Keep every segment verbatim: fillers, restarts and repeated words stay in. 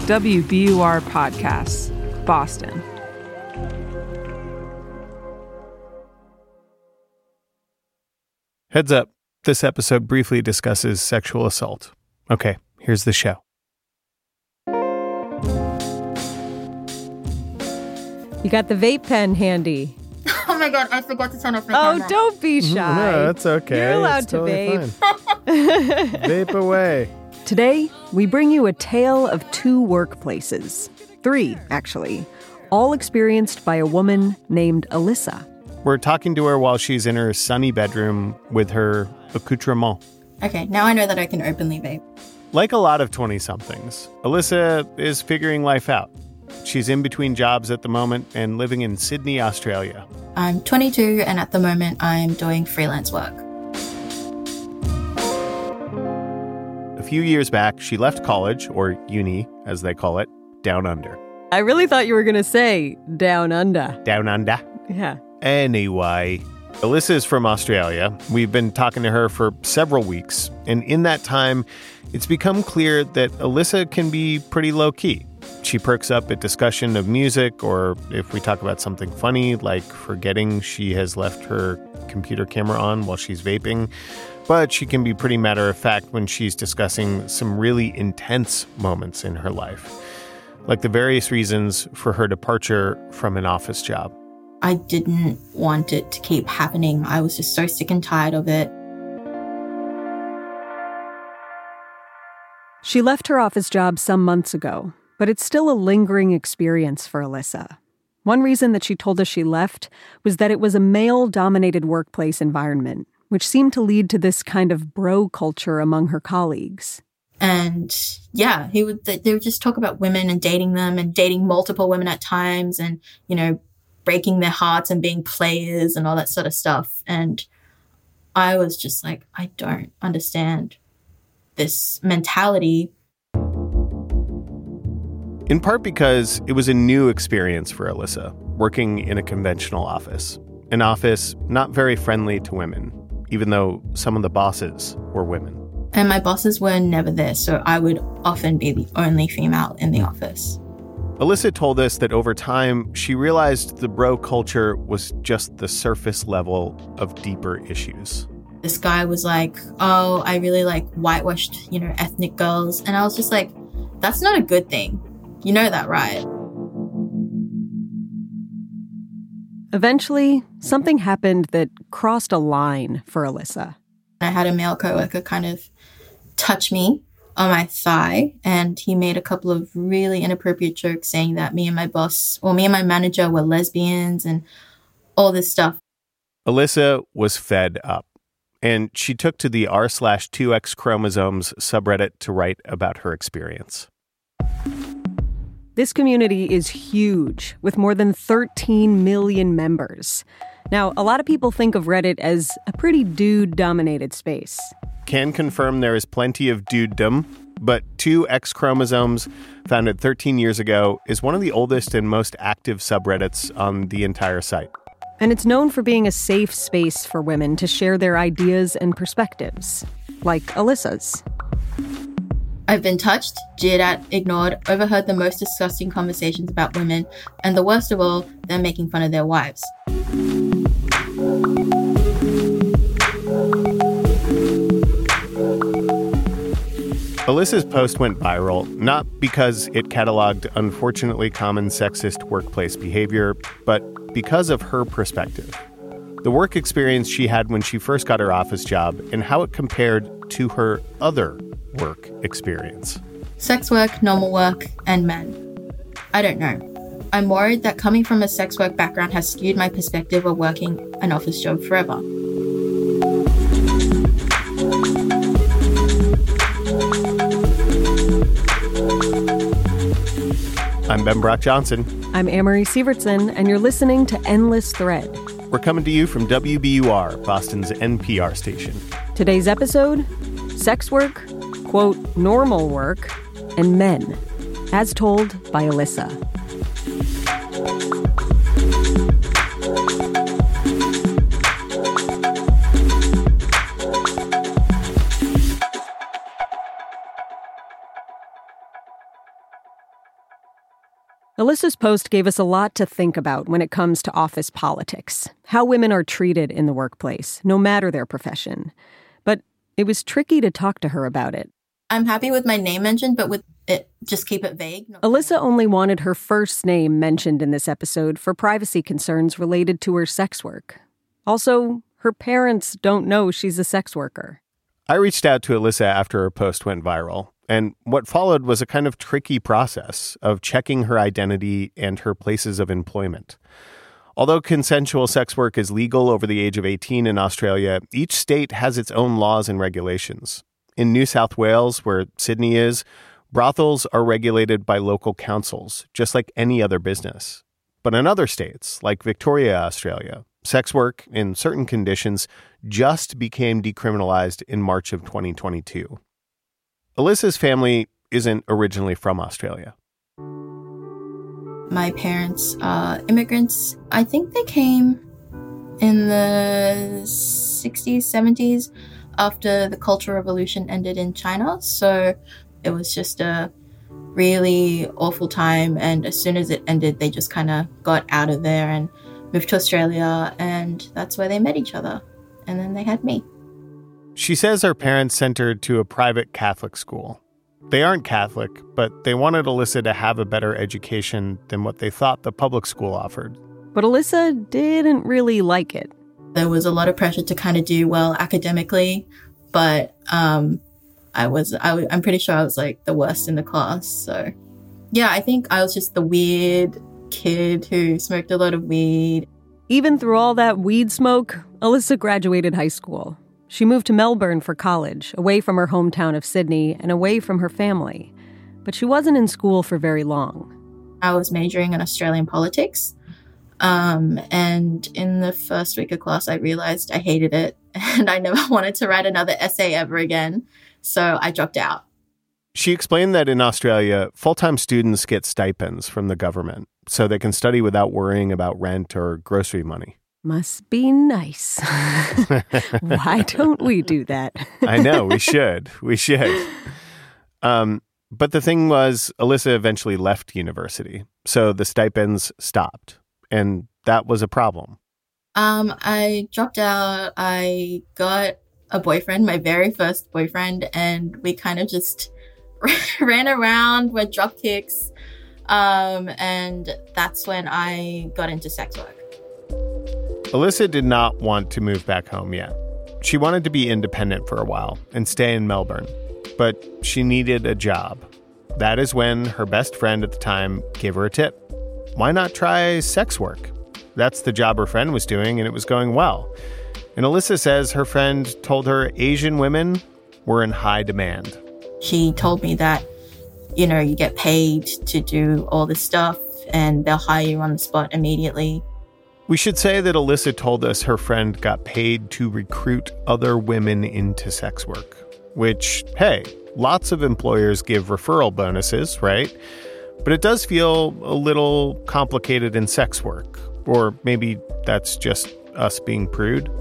W B U R Podcasts, Boston. Heads up, this episode briefly discusses sexual assault. Okay, here's the show. You got the vape pen handy. Oh my god, I forgot to turn off my Oh, camera. don't be shy. No, that's okay. You're allowed It's to totally vape. fine. Vape away. Today, we bring you a tale of two workplaces. Three, actually. All experienced by a woman named Alyssa. We're talking to her while she's in her sunny bedroom with her accoutrement. Okay, now I know that I can openly vape. Like a lot of twenty-somethings, Alyssa is figuring life out. She's in between jobs at the moment and living in Sydney, Australia. I'm twenty-two and at the moment I'm doing freelance work. A few years back, she left college, or uni, as they call it, down under. I really thought you were going to say down under. Down under? Yeah. Anyway, Alyssa is from Australia. We've been talking to her for several weeks, and in that time, it's become clear that Alyssa can be pretty low-key. She perks up at discussion of music, or if we talk about something funny, like forgetting she has left her computer camera on while she's vaping. But she can be pretty matter-of-fact when she's discussing some really intense moments in her life, like the various reasons for her departure from an office job. I didn't want it to keep happening. I was just so sick and tired of it. She left her office job some months ago, but it's still a lingering experience for Alyssa. One reason that she told us she left was that it was a male-dominated workplace environment, which seemed to lead to this kind of bro culture among her colleagues. And yeah, he would, they would just talk about women and dating them and dating multiple women at times and, you know, breaking their hearts and being players and all that sort of stuff. And I was just like, I don't understand this mentality. In part because it was a new experience for Alyssa, working in a conventional office. An office not very friendly to women, even though some of the bosses were women. And my bosses were never there, so I would often be the only female in the office. Alyssa told us that over time, she realized the bro culture was just the surface level of deeper issues. This guy was like, oh, I really like whitewashed, you know, ethnic girls. And I was just like, that's not a good thing. You know that, right? Eventually, something happened that crossed a line for Alyssa. I had a male coworker kind of touch me on my thigh, and he made a couple of really inappropriate jokes saying that me and my boss, or me and my manager were lesbians and all this stuff. Alyssa was fed up, and she took to the r slash two x chromosomes subreddit to write about her experience. This community is huge, with more than thirteen million members. Now, a lot of people think of Reddit as a pretty dude-dominated space. Can confirm there is plenty of dudedom, but two X chromosomes, founded thirteen years ago, is one of the oldest and most active subreddits on the entire site. And it's known for being a safe space for women to share their ideas and perspectives, like Alyssa's. I've been touched, jeered at, ignored, overheard the most disgusting conversations about women, and the worst of all, them making fun of their wives. Alyssa's post went viral, not because it cataloged unfortunately common sexist workplace behavior, but because of her perspective. The work experience she had when she first got her office job and how it compared to her other work experience. Sex work, normal work, and men. I don't know. I'm worried that coming from a sex work background has skewed my perspective of working an office job forever. I'm Ben Brock Johnson. I'm Amory Sievertson, and you're listening to Endless Thread. We're coming to you from W B U R, Boston's N P R station. Today's episode, sex work, quote, normal work, and men, as told by Alyssa. Alyssa's post gave us a lot to think about when it comes to office politics, how women are treated in the workplace, no matter their profession. But it was tricky to talk to her about it. I'm happy with my name mentioned, but with it, just keep it vague. Alyssa only wanted her first name mentioned in this episode for privacy concerns related to her sex work. Also, her parents don't know she's a sex worker. I reached out to Alyssa after her post went viral, and what followed was a kind of tricky process of checking her identity and her places of employment. Although consensual sex work is legal over the age of eighteen in Australia, each state has its own laws and regulations. In New South Wales, where Sydney is, brothels are regulated by local councils, just like any other business. But in other states, like Victoria, Australia, sex work, in certain conditions, just became decriminalized in March of twenty twenty-two. Alyssa's family isn't originally from Australia. My parents are immigrants. I think they came in the sixties, seventies, after the Cultural Revolution ended in China. So it was just a really awful time. And as soon as it ended, they just kind of got out of there and moved to Australia. And that's where they met each other. And then they had me. She says her parents sent her to a private Catholic school. They aren't Catholic, but they wanted Alyssa to have a better education than what they thought the public school offered. But Alyssa didn't really like it. There was a lot of pressure to kind of do well academically, but um, I was, I w- I'm pretty sure I was like the worst in the class. So yeah, I think I was just the weird kid who smoked a lot of weed. Even through all that weed smoke, Alyssa graduated high school. She moved to Melbourne for college, away from her hometown of Sydney and away from her family. But she wasn't in school for very long. I was majoring in Australian politics. Um, and in the first week of class, I realized I hated it and I never wanted to write another essay ever again. So I dropped out. She explained that in Australia, full-time students get stipends from the government so they can study without worrying about rent or grocery money. Must be nice. Why don't we do that? I know, we should. We should. Um, but the thing was, Alyssa eventually left university, so the stipends stopped. And that was a problem. Um, I dropped out. I got a boyfriend, my very first boyfriend, and we kind of just ran around with drop kicks. Um, and that's when I got into sex work. Alyssa did not want to move back home yet. She wanted to be independent for a while and stay in Melbourne, but she needed a job. That is when her best friend at the time gave her a tip. Why not try sex work? That's the job her friend was doing, and it was going well. And Alyssa says her friend told her Asian women were in high demand. She told me that, you know, you get paid to do all this stuff, and they'll hire you on the spot immediately. We should say that Alyssa told us her friend got paid to recruit other women into sex work, which, hey, lots of employers give referral bonuses, right? But it does feel a little complicated in sex work, or maybe that's just us being prude.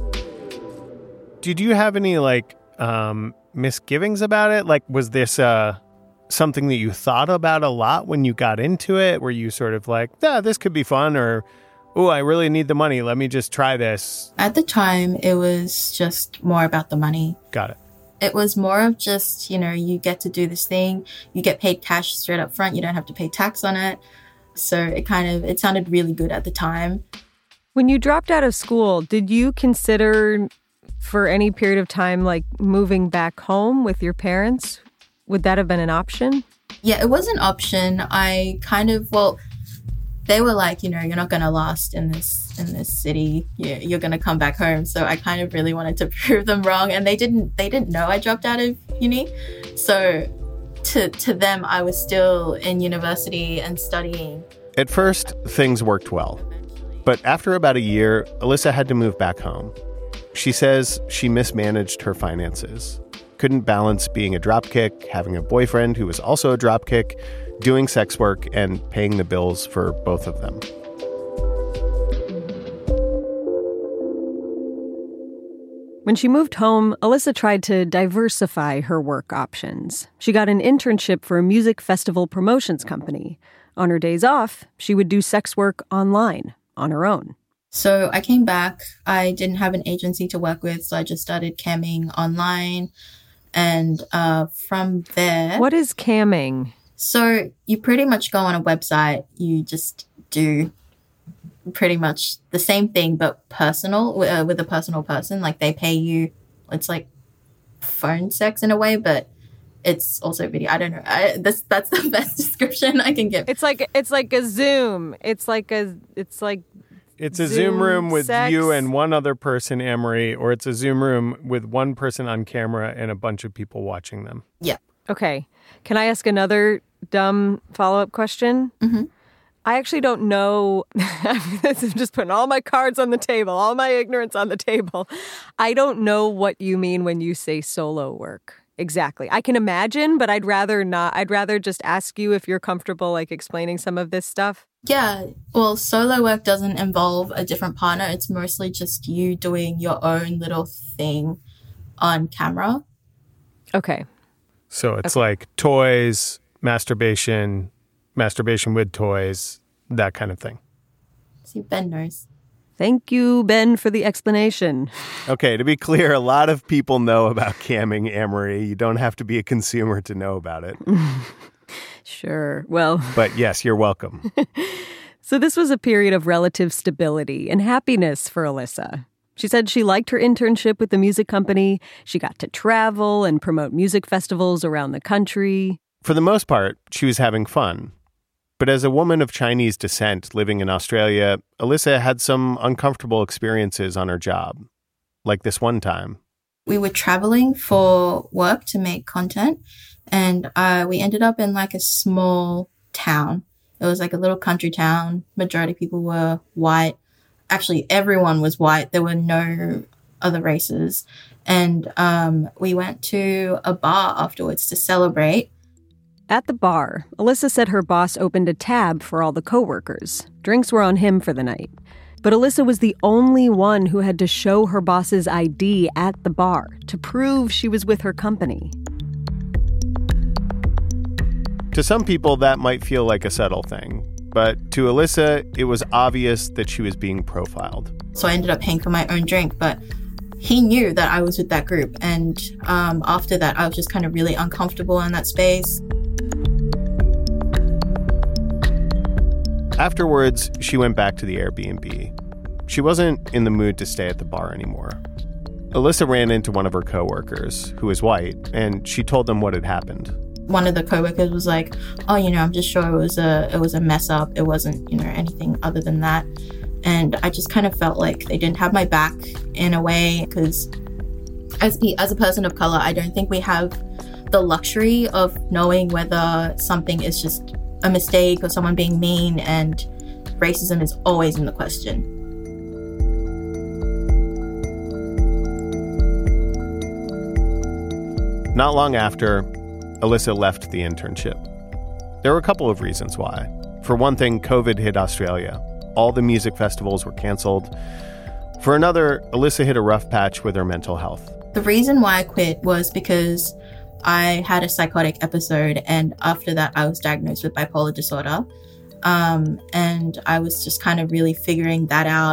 Did you have any, like, um, misgivings about it? Like, was this uh, something that you thought about a lot when you got into it? Were you sort of like, yeah, this could be fun, or oh, I really need the money. Let me just try this. At the time, it was just more about the money. Got it. It was more of just, you know, you get to do this thing. You get paid cash straight up front. You don't have to pay tax on it. So it kind of, it sounded really good at the time. When you dropped out of school, did you consider for any period of time, like moving back home with your parents? Would that have been an option? Yeah, it was an option. I kind of, well, they were like, you know, you're not going to last in this in this city. You're, you're going to come back home. So I kind of really wanted to prove them wrong. And they didn't they didn't know I dropped out of uni. So to to them, I was still in university and studying. At first, things worked well. But after about a year, Alyssa had to move back home. She says she mismanaged her finances. Couldn't balance being a dropkick, having a boyfriend who was also a dropkick, doing sex work, and paying the bills for both of them. When she moved home, Alyssa tried to diversify her work options. She got an internship for a music festival promotions company. On her days off, she would do sex work online, on her own. So I came back. I didn't have an agency to work with, so I just started camming online. And uh, from there... What is camming? So you pretty much go on a website. You just do pretty much the same thing, but personal, uh, with a personal person. Like, they pay you. It's like phone sex in a way, but it's also video. I don't know. I, this, that's the best description I can give. It's like it's like a Zoom. It's like a... It's like... It's a Zoom, Zoom room with sex. you and one other person, Amory, or it's a Zoom room with one person on camera and a bunch of people watching them. Yeah. Okay. Can I ask another dumb follow-up question? Mm-hmm. I actually don't know. I'm just putting all my cards on the table, all my ignorance on the table. I don't know what you mean when you say solo work. Exactly. I can imagine, but I'd rather not. I'd rather just ask you if you're comfortable, like, explaining some of this stuff. Yeah. Well, solo work doesn't involve a different partner. It's mostly just you doing your own little thing on camera. Okay. So it's Okay. like toys, masturbation, masturbation with toys, that kind of thing. See, Ben knows. Thank you, Ben, for the explanation. Okay, to be clear, a lot of people know about camming, Amory. You don't have to be a consumer to know about it. Sure. Well, But yes, you're welcome. so this was a period of relative stability and happiness for Alyssa. She said she liked her internship with the music company. She got to travel and promote music festivals around the country. For the most part, she was having fun. But as a woman of Chinese descent living in Australia, Alyssa had some uncomfortable experiences on her job. Like this one time. We were traveling for work to make content, and uh, we ended up in like a small town. It was like a little country town. Majority of people were white. Actually, everyone was white. There were no other races. And um, we went to a bar afterwards to celebrate. At the bar, Alyssa said her boss opened a tab for all the coworkers. Drinks were on him for the night. But Alyssa was the only one who had to show her boss's I D at the bar to prove she was with her company. To some people, that might feel like a subtle thing. But to Alyssa, it was obvious that she was being profiled. So I ended up paying for my own drink, but he knew that I was with that group. And um, after that, I was just kind of really uncomfortable in that space. Afterwards, she went back to the Airbnb. She wasn't in the mood to stay at the bar anymore. Alyssa ran into one of her coworkers, who was white, and she told them what had happened. One of the coworkers was like, "Oh, you know, I'm just sure it was a it was a mess up. It wasn't, you know, anything other than that." And I just kind of felt like they didn't have my back in a way, because as pe- as a person of color, I don't think we have the luxury of knowing whether something is just a mistake or someone being mean, and racism is always in the question. Not long after, Alyssa left the internship. There were a couple of reasons why. For one thing, COVID hit Australia. All the music festivals were canceled. For another, Alyssa hit a rough patch with her mental health. The reason why I quit was because I had a psychotic episode, and after that I was diagnosed with bipolar disorder. Um, and I was just kind of really figuring that out.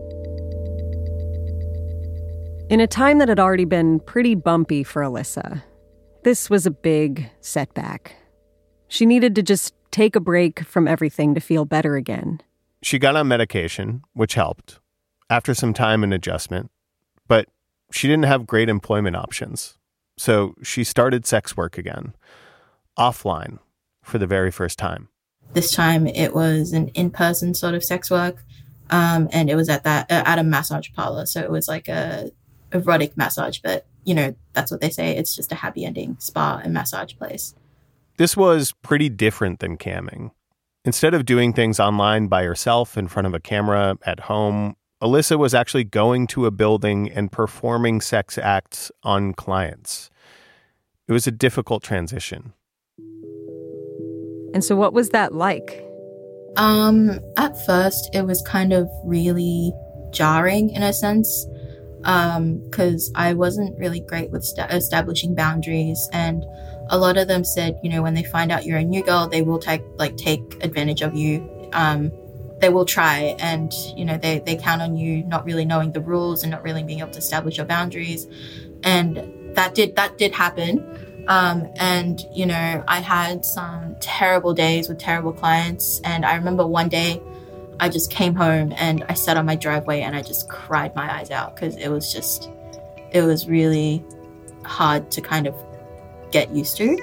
In a time that had already been pretty bumpy for Alyssa, this was a big setback. She needed to just take a break from everything to feel better again. She got on medication, which helped, after some time and adjustment. But she didn't have great employment options. So she started sex work again, offline, for the very first time. This time it was an in-person sort of sex work, um, and it was at that uh, at a massage parlor. So it was like a erotic massage, but you know, that's what they say. It's just a happy ending spa and massage place. This was pretty different than camming. Instead of doing things online by herself in front of a camera at home, Alyssa was actually going to a building and performing sex acts on clients. It was a difficult transition. And so what was that like? Um, at first, it was kind of really jarring in a sense. because um, I wasn't really great with sta- establishing boundaries, and a lot of them said, you know, when they find out you're a new girl, they will take like take advantage of you. Um, they will try, and you know, they they count on you not really knowing the rules and not really being able to establish your boundaries, and that did that did happen. Um, and you know, I had some terrible days with terrible clients, and I remember one day I just came home and I sat on my driveway and I just cried my eyes out because it was just, it was really hard to kind of get used to.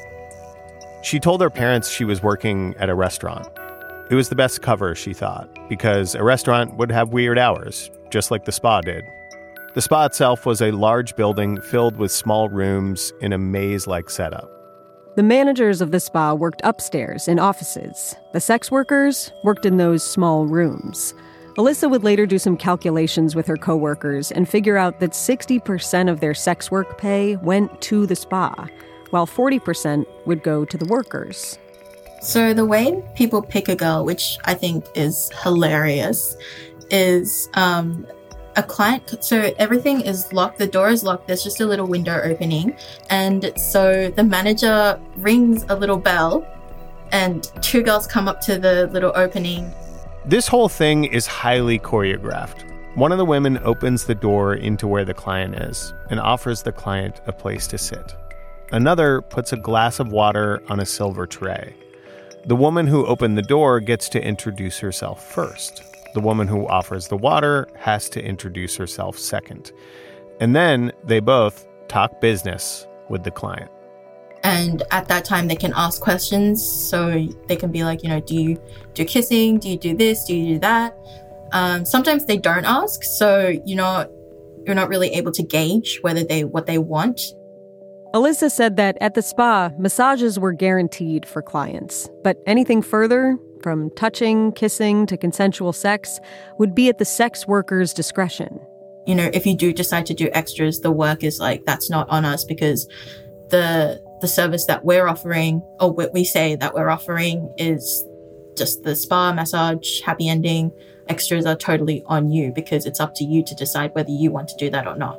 She told her parents she was working at a restaurant. It was the best cover, she thought, because a restaurant would have weird hours, just like the spa did. The spa itself was a large building filled with small rooms in a maze-like setup. The managers of the spa worked upstairs in offices. The sex workers worked in those small rooms. Alyssa would later do some calculations with her coworkers and figure out that sixty percent of their sex work pay went to the spa, while forty percent would go to the workers. So the way people pick a girl, which I think is hilarious, is um, a client. So everything is locked. The door is locked. There's just a little window opening. And so the manager rings a little bell and two girls come up to the little opening. This whole thing is highly choreographed. One of the women opens the door into where the client is and offers the client a place to sit. Another puts a glass of water on a silver tray. The woman who opened the door gets to introduce herself first. The woman who offers the water has to introduce herself second. And then they both talk business with the client. And at that time, they can ask questions. So they can be like, you know, do you do kissing? Do you do this? Do you do that? Um, sometimes they don't ask. So, you know, you're not really able to gauge whether they what they want. Alyssa said that at the spa, massages were guaranteed for clients. But anything further, from touching, kissing, to consensual sex, would be at the sex worker's discretion. You know, if you do decide to do extras, the work is like, that's not on us, because the the service that we're offering, or what we say that we're offering, is just the spa, massage, happy ending. Extras are totally on you, because it's up to you to decide whether you want to do that or not.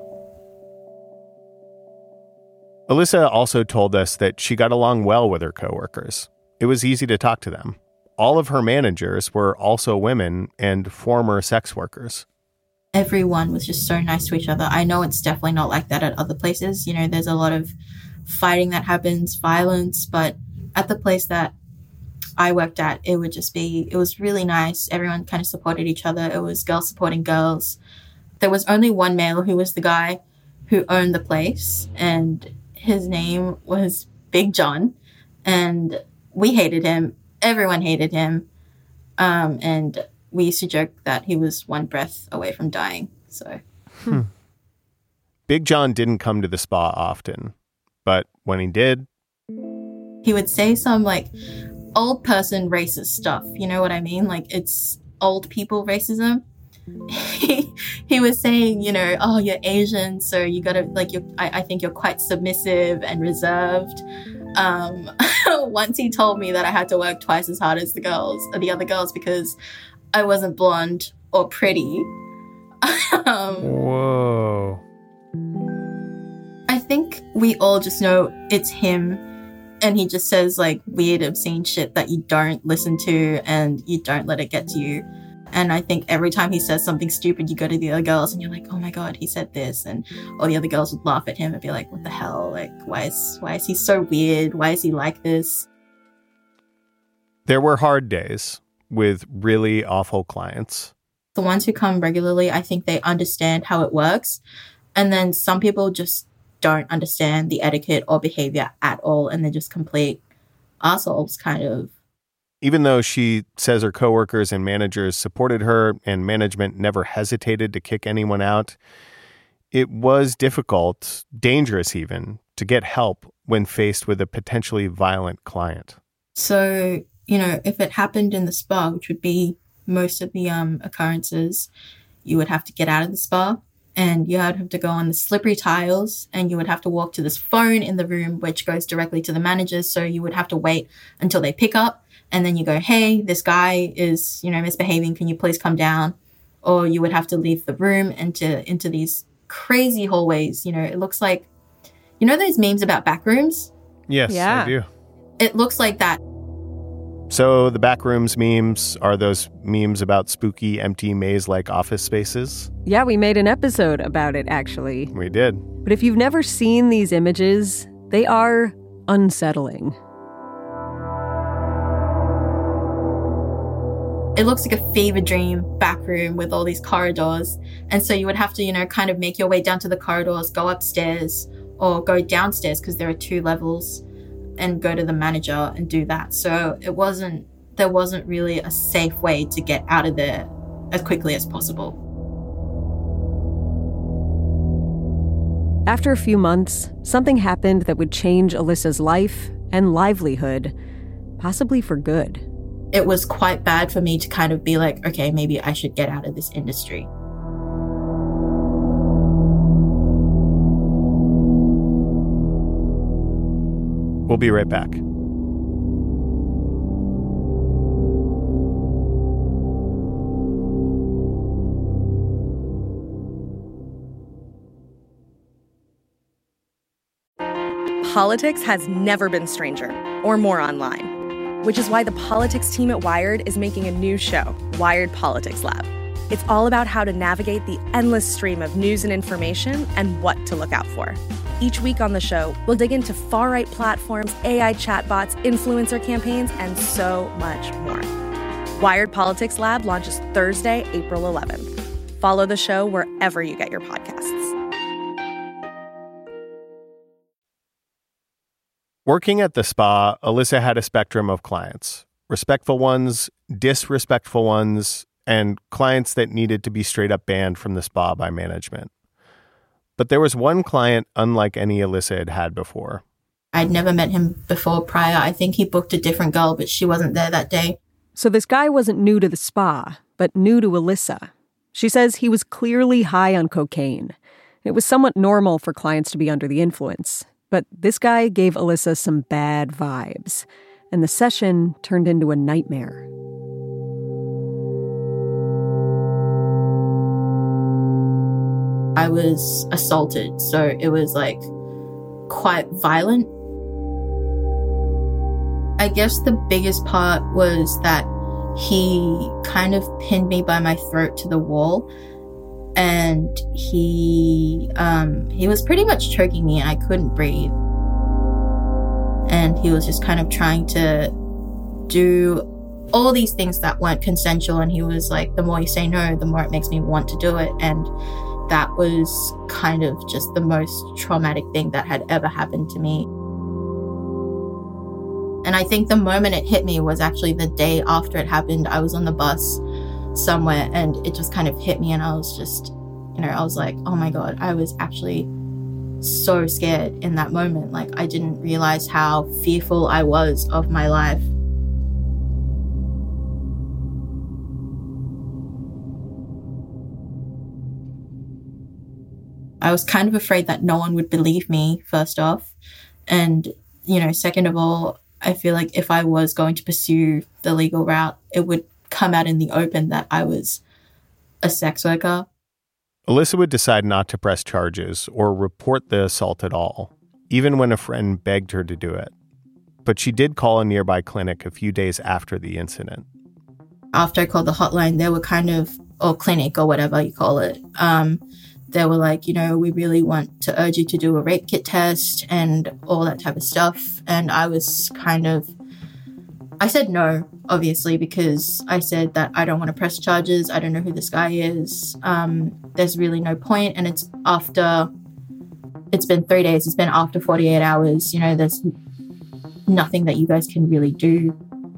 Alyssa also told us that she got along well with her coworkers. It was easy to talk to them. All of her managers were also women and former sex workers. Everyone was just so nice to each other. I know it's definitely not like that at other places. You know, there's a lot of fighting that happens, violence, but at the place that I worked at, it would just be, it was really nice. Everyone kind of supported each other. It was girls supporting girls. There was only one male who was the guy who owned the place, and his name was Big John, and we hated him. Everyone hated him. Um, and we used to joke that he was one breath away from dying. So, hmm. Big John didn't come to the spa often, but when he did, he would say some like old person racist stuff. You know what I mean? Like, it's old people racism. He, he was saying, you know, oh, you're Asian, so you gotta, like, you're, I, I think you're quite submissive and reserved. Um, once he told me that I had to work twice as hard as the girls, or the other girls, because I wasn't blonde or pretty. um, Whoa. I think we all just know it's him, and he just says, like, weird, obscene shit that you don't listen to and you don't let it get to you. And I think every time he says something stupid, you go to the other girls and you're like, oh my God, he said this. And all the other girls would laugh at him and be like, what the hell? Like, why is, why is he so weird? Why is he like this? There were hard days with really awful clients. The ones who come regularly, I think they understand how it works. And then some people just don't understand the etiquette or behavior at all. And they're just complete assholes, kind of. Even though she says her coworkers and managers supported her and management never hesitated to kick anyone out, it was difficult, dangerous even, to get help when faced with a potentially violent client. So, you know, if it happened in the spa, which would be most of the um, occurrences, you would have to get out of the spa and you would have to go on the slippery tiles and you would have to walk to this phone in the room, which goes directly to the managers. So you would have to wait until they pick up. And then you go, hey, this guy is, you know, misbehaving. Can you please come down? Or you would have to leave the room into into these crazy hallways. You know, it looks like, you know those memes about back rooms? Yes, Yeah. I do. It looks like that. So the backrooms memes are those memes about spooky, empty, maze-like office spaces? Yeah, we made an episode about it, actually. We did. But if you've never seen these images, they are unsettling. It looks like a fever dream back room with all these corridors. And so you would have to, you know, kind of make your way down to the corridors, go upstairs or go downstairs because there are two levels, and go to the manager and do that. So it wasn't, there wasn't really a safe way to get out of there as quickly as possible. After a few months, something happened that would change Alyssa's life and livelihood, possibly for good. It was quite bad for me to kind of be like, okay, maybe I should get out of this industry. We'll be right back. Politics has never been stranger or more online, which is why the politics team at Wired is making a new show, Wired Politics Lab. It's all about how to navigate the endless stream of news and information and what to look out for. Each week on the show, we'll dig into far-right platforms, A I chatbots, influencer campaigns, and so much more. Wired Politics Lab launches Thursday, April eleventh. Follow the show wherever you get your podcasts. Working at the spa, Alyssa had a spectrum of clients. Respectful ones, disrespectful ones, and clients that needed to be straight up banned from the spa by management. But there was one client unlike any Alyssa had had before. I'd never met him before prior. I think he booked a different girl, but she wasn't there that day. So this guy wasn't new to the spa, but new to Alyssa. She says he was clearly high on cocaine. It was somewhat normal for clients to be under the influence, but this guy gave Alyssa some bad vibes, and the session turned into a nightmare. I was assaulted, so it was like quite violent. I guess the biggest part was that he kind of pinned me by my throat to the wall, and he um, he was pretty much choking me and I couldn't breathe. And he was just kind of trying to do all these things that weren't consensual, and he was like, the more you say no, the more it makes me want to do it. And that was kind of just the most traumatic thing that had ever happened to me. And I think the moment it hit me was actually the day after it happened. I was on the bus somewhere and it just kind of hit me, and I was just, you know, I was like, oh my God, I was actually so scared in that moment. Like, I didn't realize how fearful I was of my life. I was kind of afraid that no one would believe me, first off. And, you know, second of all, I feel like if I was going to pursue the legal route, it would come out in the open that I was a sex worker. Alyssa would decide not to press charges or report the assault at all, even when a friend begged her to do it. But she did call a nearby clinic a few days after the incident. After I called the hotline, they were kind of, or clinic or whatever you call it, um, they were like, you know, we really want to urge you to do a rape kit test and all that type of stuff. And I was kind of, I said no, obviously, because I said that I don't want to press charges. I don't know who this guy is. Um, there's really no point. And it's after, it's been three days. It's been after forty-eight hours. You know, there's nothing that you guys can really do.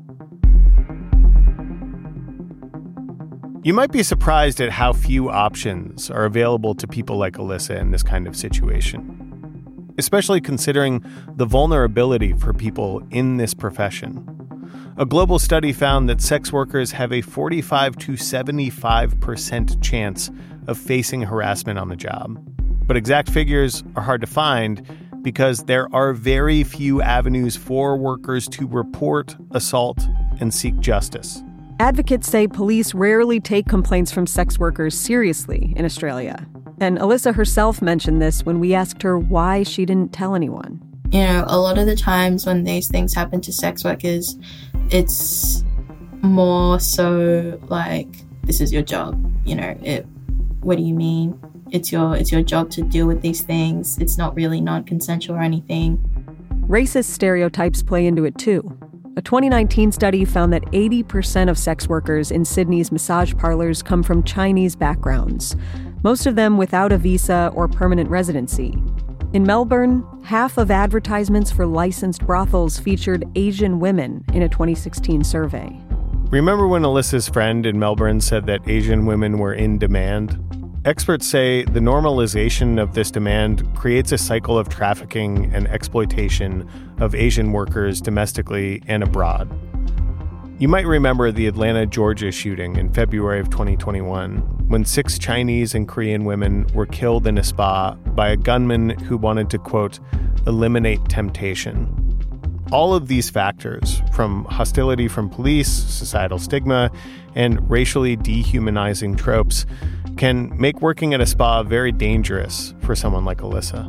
You might be surprised at how few options are available to people like Alyssa in this kind of situation, especially considering the vulnerability for people in this profession. A global study found that sex workers have a forty-five to seventy-five percent chance of facing harassment on the job. But exact figures are hard to find because there are very few avenues for workers to report assault and seek justice. Advocates say police rarely take complaints from sex workers seriously in Australia. And Alyssa herself mentioned this when we asked her why she didn't tell anyone. You know, a lot of the times when these things happen to sex workers, it's more so like, this is your job. You know, it, what do you mean? It's your it's your job to deal with these things. It's not really non-consensual or anything. Racist stereotypes play into it too. A twenty nineteen study found that eighty percent of sex workers in Sydney's massage parlors come from Chinese backgrounds, most of them without a visa or permanent residency. In Melbourne, half of advertisements for licensed brothels featured Asian women in a twenty sixteen survey. Remember when Alyssa's friend in Melbourne said that Asian women were in demand? Experts say the normalization of this demand creates a cycle of trafficking and exploitation of Asian workers domestically and abroad. You might remember the Atlanta, Georgia shooting in February of twenty twenty-one, when six Chinese and Korean women were killed in a spa by a gunman who wanted to, quote, eliminate temptation. All of these factors, from hostility from police, societal stigma, and racially dehumanizing tropes, can make working at a spa very dangerous for someone like Alyssa.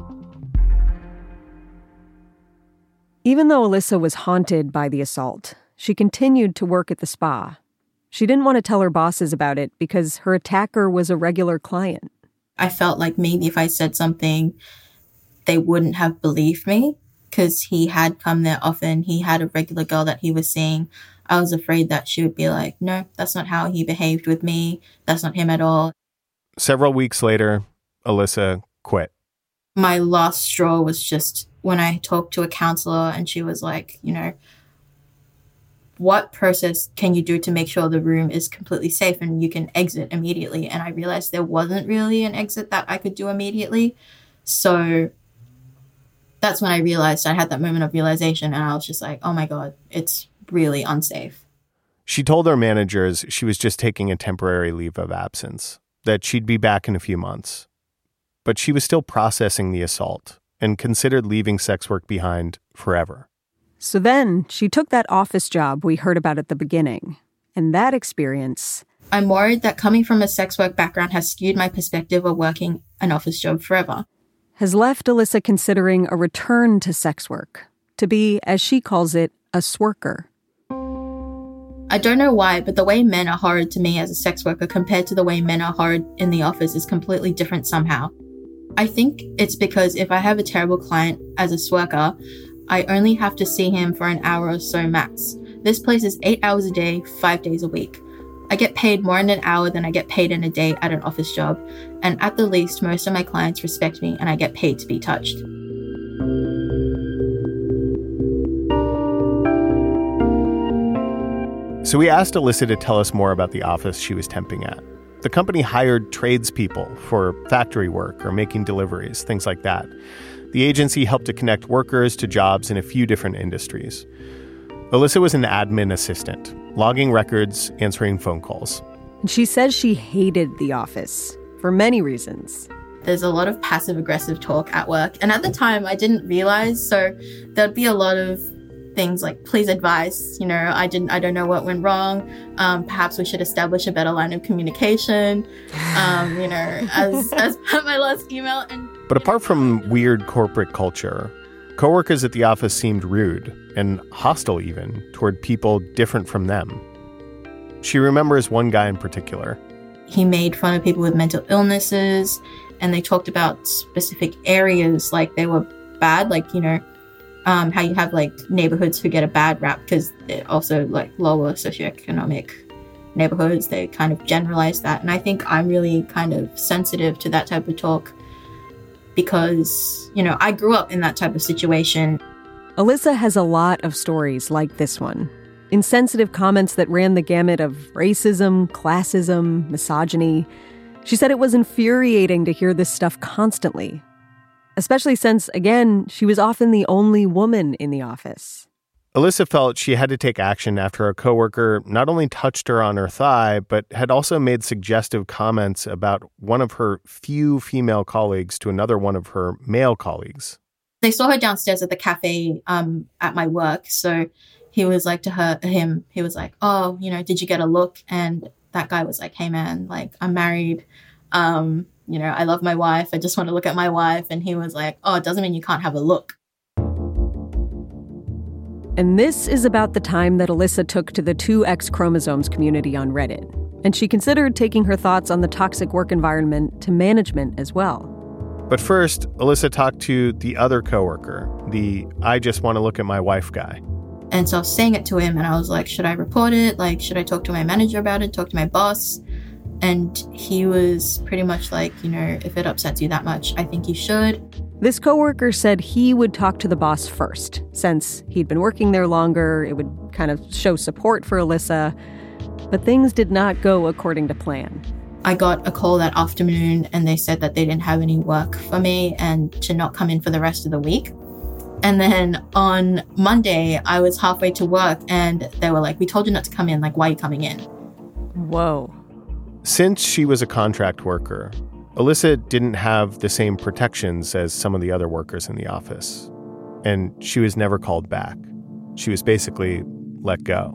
Even though Alyssa was haunted by the assault, she continued to work at the spa. She didn't want to tell her bosses about it because her attacker was a regular client. I felt like maybe if I said something, they wouldn't have believed me because he had come there often. He had a regular girl that he was seeing. I was afraid that she would be like, no, that's not how he behaved with me. That's not him at all. Several weeks later, Alyssa quit. My last straw was just when I talked to a counselor and she was like, you know, what process can you do to make sure the room is completely safe and you can exit immediately? And I realized there wasn't really an exit that I could do immediately. So that's when I realized, I had that moment of realization and I was just like, oh my God, it's really unsafe. She told her managers she was just taking a temporary leave of absence, that she'd be back in a few months. But she was still processing the assault and considered leaving sex work behind forever. So then she took that office job we heard about at the beginning. And that experience... I'm worried that coming from a sex work background has skewed my perspective of working an office job forever. Has left Alyssa considering a return to sex work, to be, as she calls it, a swerker. I don't know why, but the way men are horrid to me as a sex worker compared to the way men are horrid in the office is completely different somehow. I think it's because if I have a terrible client as a swerker, I only have to see him for an hour or so max. This place is eight hours a day, five days a week. I get paid more in an hour than I get paid in a day at an office job. And at the least, most of my clients respect me and I get paid to be touched. So we asked Alyssa to tell us more about the office she was temping at. The company hired tradespeople for factory work or making deliveries, things like that. The agency helped to connect workers to jobs in a few different industries. Alyssa was an admin assistant, logging records, answering phone calls. She says she hated the office for many reasons. There's a lot of passive-aggressive talk at work. And at the time, I didn't realize. So there'd be a lot of things like, please advise, you know, I didn't, I don't know what went wrong. Um, perhaps we should establish a better line of communication, um, you know, as, as per my last email. And But apart from weird corporate culture, coworkers at the office seemed rude and hostile even toward people different from them. She remembers one guy in particular. He made fun of people with mental illnesses, and they talked about specific areas like they were bad, like, you know, um, how you have like neighborhoods who get a bad rap because they're also like lower socioeconomic neighborhoods. They kind of generalize that. And I think I'm really kind of sensitive to that type of talk because, you know, I grew up in that type of situation. Alyssa has a lot of stories like this one. Insensitive comments that ran the gamut of racism, classism, misogyny. She said it was infuriating to hear this stuff constantly, especially since, again, she was often the only woman in the office. Alyssa felt she had to take action after a coworker not only touched her on her thigh, but had also made suggestive comments about one of her few female colleagues to another one of her male colleagues. They saw her downstairs at the cafe um, at my work, so he was like to her, him, he was like, oh, you know, did you get a look? And that guy was like, hey man, like I'm married. Um, you know, I love my wife. I just want to look at my wife. And he was like, oh, it doesn't mean you can't have a look. And this is about the time that Alyssa took to the two X chromosomes community on Reddit. And she considered taking her thoughts on the toxic work environment to management as well. But first, Alyssa talked to the other coworker, the I just want to look at my wife guy. And so I was saying it to him and I was like, should I report it? Like, should I talk to my manager about it? Talk to my boss? And he was pretty much like, you know, if it upsets you that much, I think you should. This coworker said he would talk to the boss first. Since he'd been working there longer, it would kind of show support for Alyssa. But things did not go according to plan. I got a call that afternoon and they said that they didn't have any work for me and to not come in for the rest of the week. And then on Monday, I was halfway to work and they were like, we told you not to come in. Like, why are you coming in? Whoa. Since she was a contract worker, Alyssa didn't have the same protections as some of the other workers in the office. And she was never called back. She was basically let go.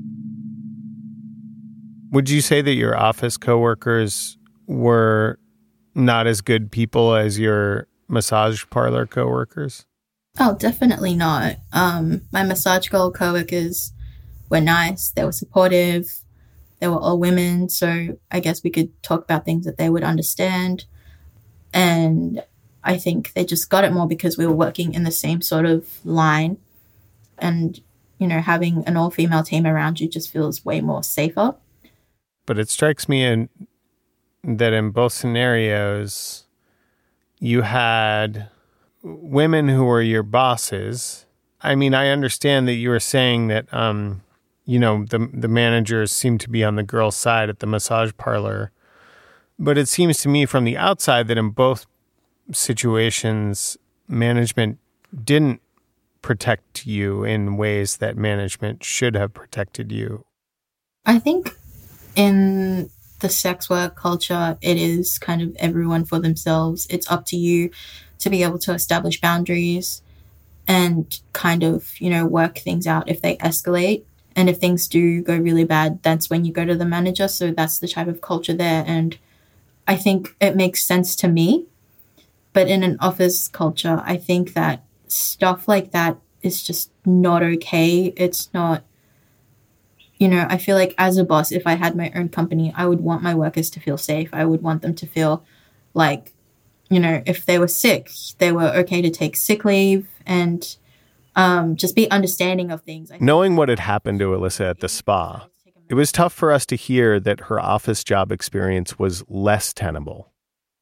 Would you say that your office coworkers were not as good people as your massage parlor coworkers? Oh, definitely not. Um, my massage girl coworkers were nice. They were supportive. They were all women. So I guess we could talk about things that they would understand. And I think they just got it more because we were working in the same sort of line. And, you know, having an all-female team around you just feels way more safer. But it strikes me in, that in both scenarios, you had women who were your bosses. I mean, I understand that you were saying that, um, you know, the the managers seem to be on the girl's side at the massage parlor. But it seems to me from the outside that in both situations, management didn't protect you in ways that management should have protected you. I think in the sex work culture, it is kind of everyone for themselves. It's up to you to be able to establish boundaries and kind of, you know, work things out if they escalate. And if things do go really bad, that's when you go to the manager. So that's the type of culture there. And I think it makes sense to me. But in an office culture, I think that stuff like that is just not okay. It's not, you know, I feel like as a boss, if I had my own company, I would want my workers to feel safe. I would want them to feel like, you know, if they were sick, they were okay to take sick leave and um, just be understanding of things. Knowing what had happened to Alyssa at the spa, it was tough for us to hear that her office job experience was less tenable.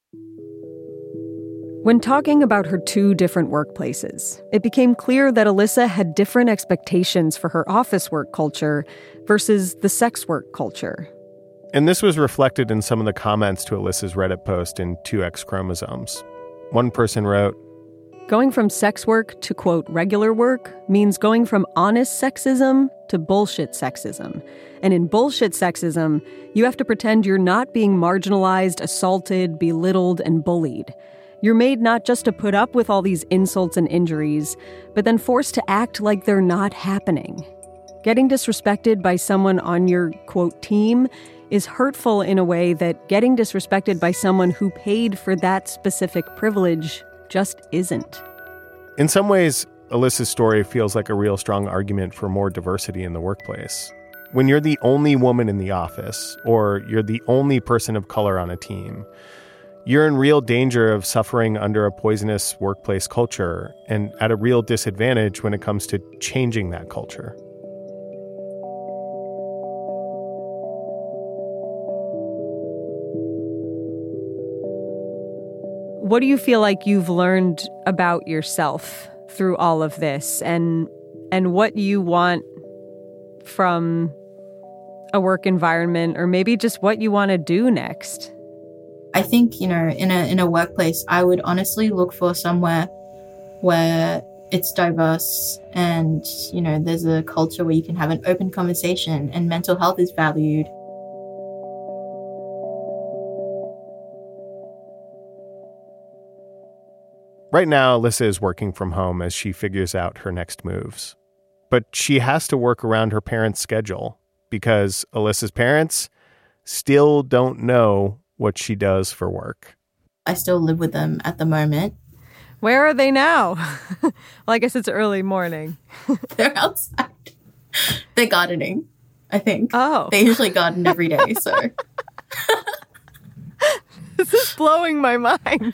When talking about her two different workplaces, it became clear that Alyssa had different expectations for her office work culture versus the sex work culture. And this was reflected in some of the comments to Alyssa's Reddit post in two X chromosomes. One person wrote, going from sex work to, quote, regular work means going from honest sexism to bullshit sexism. And in bullshit sexism, you have to pretend you're not being marginalized, assaulted, belittled, and bullied. You're made not just to put up with all these insults and injuries, but then forced to act like they're not happening. Getting disrespected by someone on your, quote, team is hurtful in a way that getting disrespected by someone who paid for that specific privilege just isn't. In some ways, Alyssa's story feels like a real strong argument for more diversity in the workplace. When you're the only woman in the office, or you're the only person of color on a team, you're in real danger of suffering under a poisonous workplace culture and at a real disadvantage when it comes to changing that culture. What do you feel like you've learned about yourself through all of this, and and what you want from a work environment, or maybe just what you want to do next? I think, you know, in a in a workplace, I would honestly look for somewhere where it's diverse and, you know, there's a culture where you can have an open conversation and mental health is valued. Right now, Alyssa is working from home as she figures out her next moves. But she has to work around her parents' schedule because Alyssa's parents still don't know what she does for work. I still live with them at the moment. Where are they now? Well, I guess it's early morning. They're outside. They're gardening, I think. Oh. They usually garden every day, so. This is blowing my mind.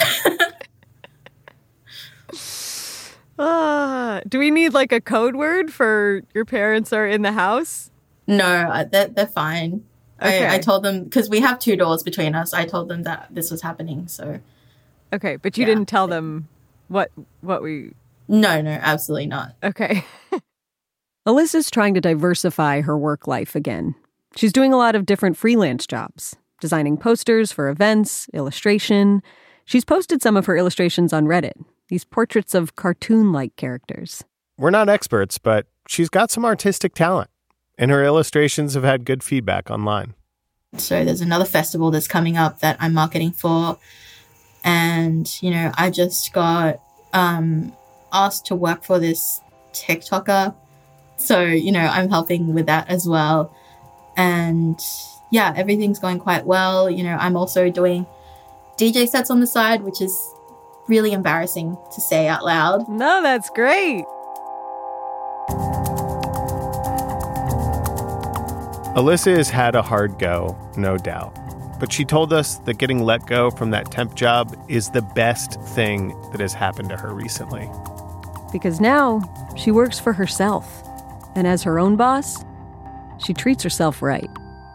uh, do we need like a code word for your parents are in the house? No, they're, they're fine. Okay. I, I told them, because we have two doors between us, I told them that this was happening, so. Okay, but you Yeah. didn't tell them what what we... No, no, absolutely not. Okay. Alyssa's trying to diversify her work life again. She's doing a lot of different freelance jobs, designing posters for events, illustration. She's posted some of her illustrations on Reddit, these portraits of cartoon-like characters. We're not experts, but she's got some artistic talent, and her illustrations have had good feedback online. So there's another festival that's coming up that I'm marketing for. And, you know, I just got um, asked to work for this TikToker. So, you know, I'm helping with that as well. And yeah, everything's going quite well. You know, I'm also doing D J sets on the side, which is really embarrassing to say out loud. No, that's great. Alyssa has had a hard go, no doubt. But she told us that getting let go from that temp job is the best thing that has happened to her recently. Because now she works for herself. And as her own boss, she treats herself right.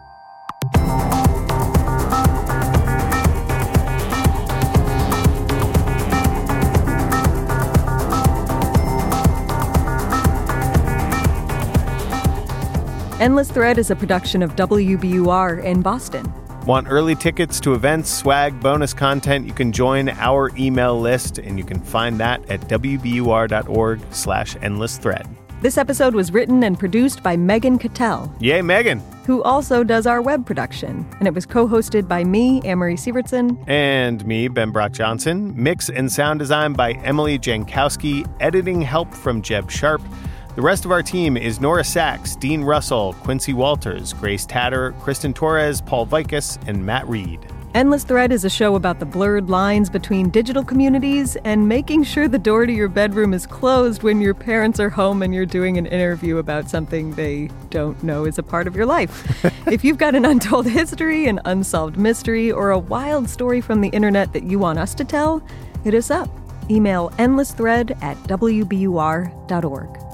Endless Thread is a production of W B U R in Boston. Want early tickets to events, swag, bonus content? You can join our email list, and you can find that at wbur.org slash endless thread. This episode was written and produced by Megan Cattell, Yay, Megan! who also does our web production. And it was co-hosted by me, Amory Sievertson. And me, Ben Brock Johnson. Mix and sound design by Emily Jankowski. Editing help from Jeb Sharp. The rest of our team is Nora Sachs, Dean Russell, Quincy Walters, Grace Tatter, Kristen Torres, Paul Vicus, and Matt Reed. Endless Thread is a show about the blurred lines between digital communities and making sure the door to your bedroom is closed when your parents are home and you're doing an interview about something they don't know is a part of your life. If you've got an untold history, an unsolved mystery, or a wild story from the internet that you want us to tell, hit us up. Email endlessthread at w b u r dot org.